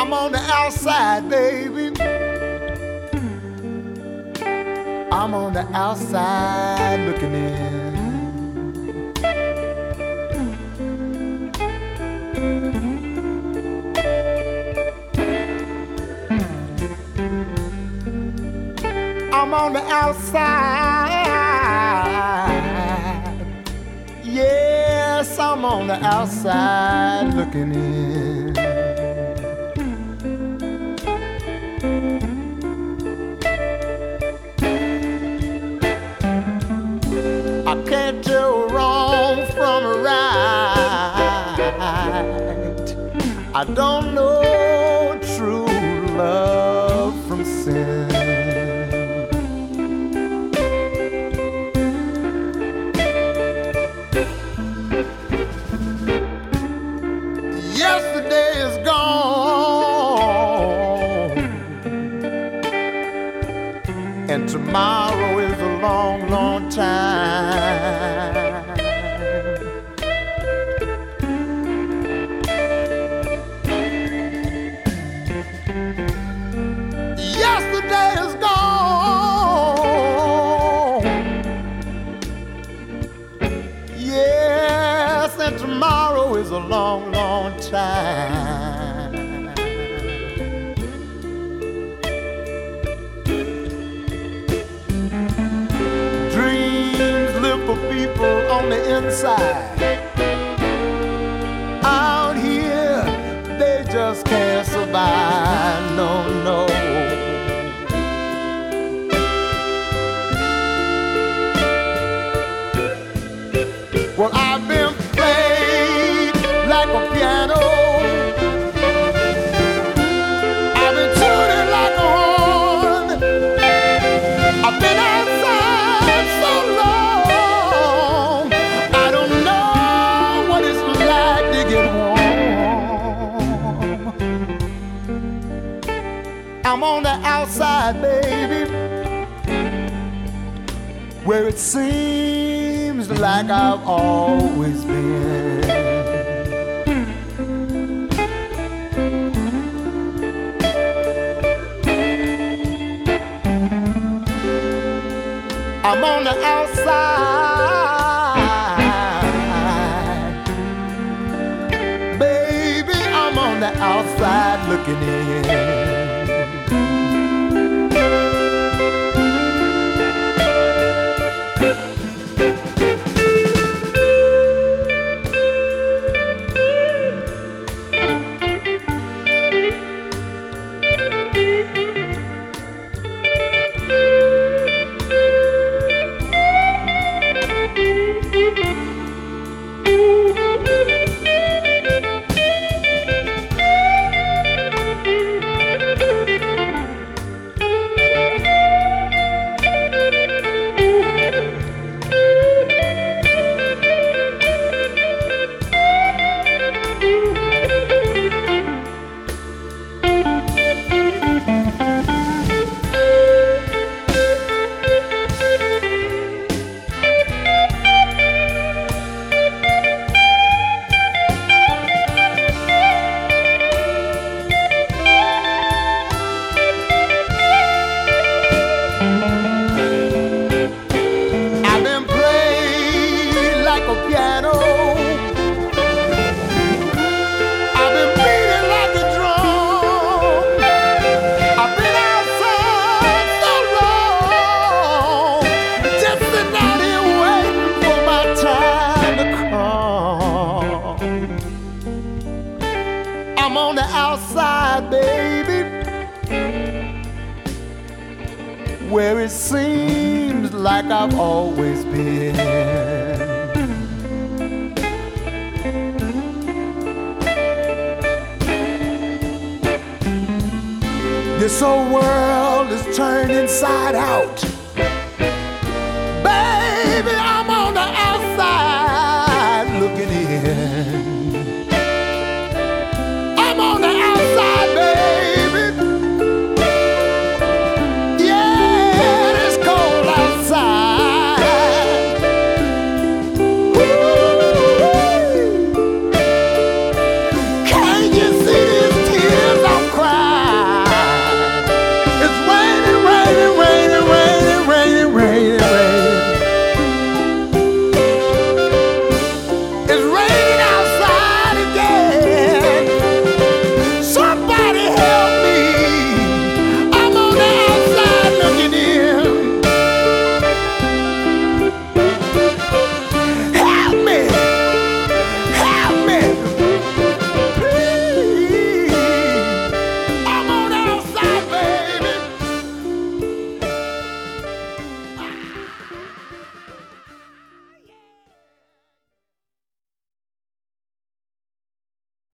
I'm on the outside, baby. I'm on the outside looking in. I'm on the outside. Yes, I'm on the outside looking in. I can't tell wrong from right. I don't know true love from sin. Yesterday is gone, and tomorrow is a long, long time. Yesterday is gone, yes, and tomorrow is a long, long time. Dreams live for people on the inside. Out here, they just can't survive, no, no. Well, I've been played like a piano. I've been tuning like a horn. I've been outside so long. I don't know what it's like to get warm. I'm on the outside, baby, where it seems like I've always been. I'm on the outside, baby, I'm on the outside looking in. I'm on the outside, baby, where it seems like I've always been. This whole world is turned inside out.